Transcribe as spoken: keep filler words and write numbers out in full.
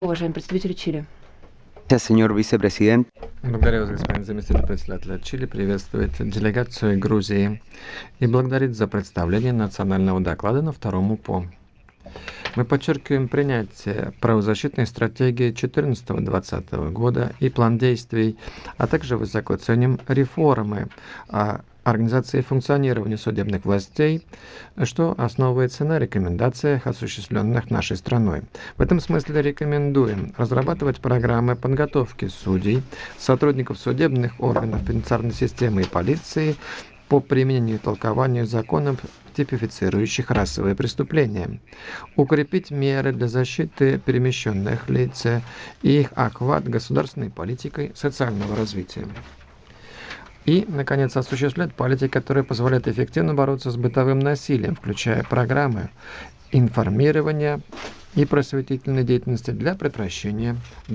Уважаемый представитель Чили. Señor vicepresidente. Благодарю вас, господин заместитель председателя Чили. Приветствует делегацию Грузии и благодарит за представление национального доклада на втором УПО. Мы подчеркиваем принятие правозащитной стратегии две тысячи четырнадцатого — две тысячи двадцатого года и план действий, а также высоко ценим реформы организации и функционирования судебных властей, что основывается на рекомендациях, осуществленных нашей страной. В этом смысле рекомендуем разрабатывать программы подготовки судей, сотрудников судебных органов, пенитенциарной системы и полиции по применению и толкованию законов, типифицирующих расовые преступления, укрепить меры для защиты перемещенных лиц и их охват государственной политикой социального развития. И, наконец, осуществлять политики, которые позволяют эффективно бороться с бытовым насилием, включая программы информирования и просветительной деятельности для предотвращения